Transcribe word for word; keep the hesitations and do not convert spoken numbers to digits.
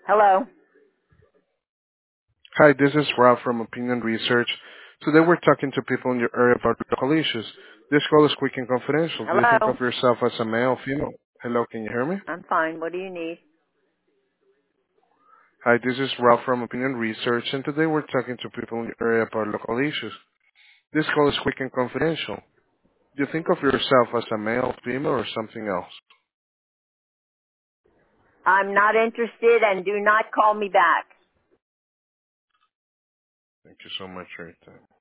Hello. Hi, this is Rob from Opinion Research. Today we're talking to people in your area about local issues. This call is quick and confidential. Do you think Hello. of yourself as a male or female? Hello, can you hear me? I'm fine. What do you need? Hi, this is Rob from Opinion Research, and today we're talking to people in your area about local issues. This call is quick and confidential. Do you think of yourself as a male, female, or something else? I'm not interested and do not call me back. Thank you so much for your time.